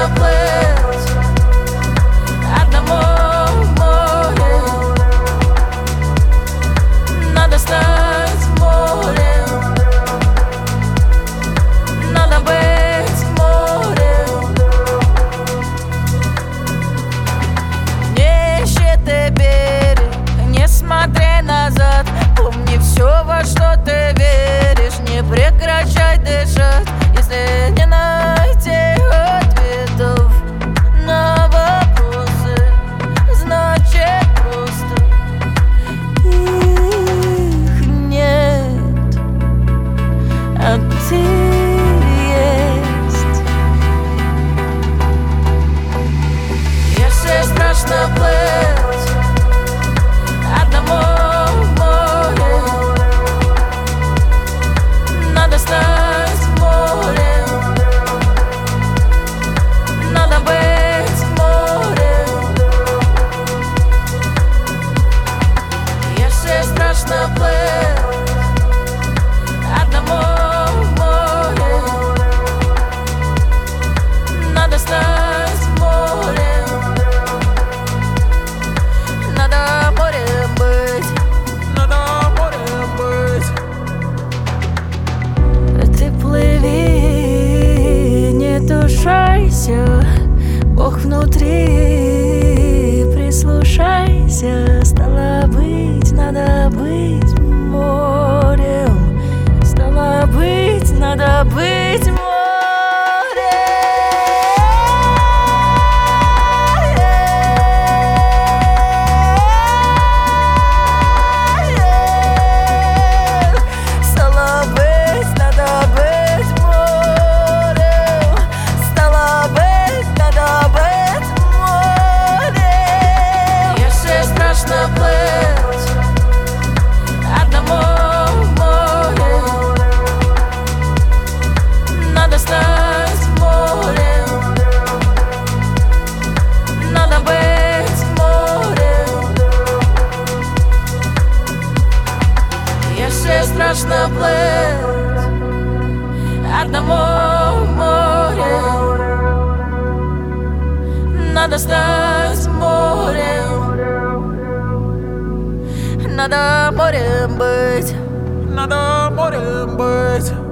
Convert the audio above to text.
страшно плыть одному в море. Надо стать морем, надо быть морем. Не ищи ты берег, не смотри назад. Помни все, во что ты веришь, не прекращай дышать. Если не найти ответов на вопросы, значит просто их нет, а ты есть. Если страшно плыть одному в море, надо стать морем, надо быть морем. Если страшно плыть одному в море, надо стать морем, надо морем быть, надо морем быть. Ты плыви, не тушайся, Бог внутри, прислушайся. Стало быть, надо быть морем, стало быть, надо быть морем. Стало быть, надо быть морем, стало быть, надо быть морем. Если страшно плыть одному в море, надо стать морем, надо быть морем. Если страшно плыть одному в море, надо стать морем, надо морем быть, надо морем быть.